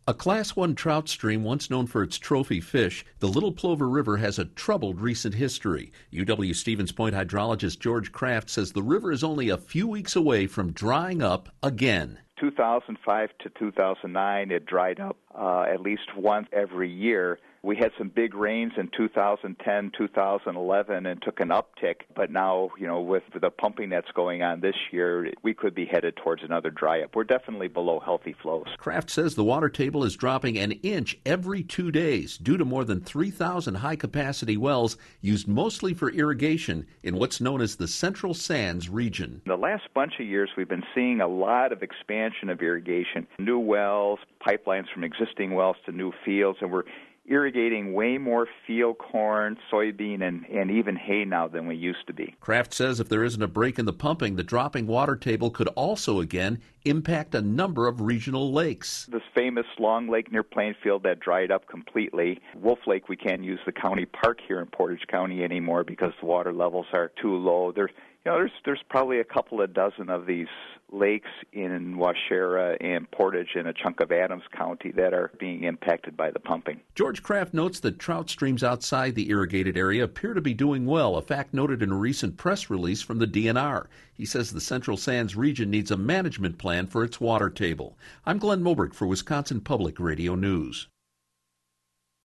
A Class 1 trout stream once known for its trophy fish, the Little Plover River has a troubled recent history. UW-Stevens Point hydrologist George Kraft says the river is only a few weeks away from drying up again. 2005 to 2009, it dried up at least once every year. We had some big rains in 2010, 2011, and took an uptick. But now, with the pumping that's going on this year, we could be headed towards another dry up. We're definitely below healthy flows. Kraft says the water table is dropping an inch every 2 days due to more than 3,000 high-capacity wells used mostly for irrigation in what's known as the Central Sands region. The last bunch of years, we've been seeing a lot of expansion of irrigation, new wells, pipelines from existing wells to new fields, and we're irrigating way more field corn, soybean, and even hay now than we used to be. Kraft says if there isn't a break in the pumping, the dropping water table could also again impact a number of regional lakes. This famous Long Lake near Plainfield that dried up completely. Wolf Lake, we can't use the county park here in Portage County anymore because the water levels are too low. There's probably a couple of dozen of these lakes in Waushara and Portage and a chunk of Adams County that are being impacted by the pumping. George Kraft notes that trout streams outside the irrigated area appear to be doing well, a fact noted in a recent press release from the DNR. He says the Central Sands region needs a management plan for its water table. I'm Glenn Moberg for Wisconsin Public Radio News.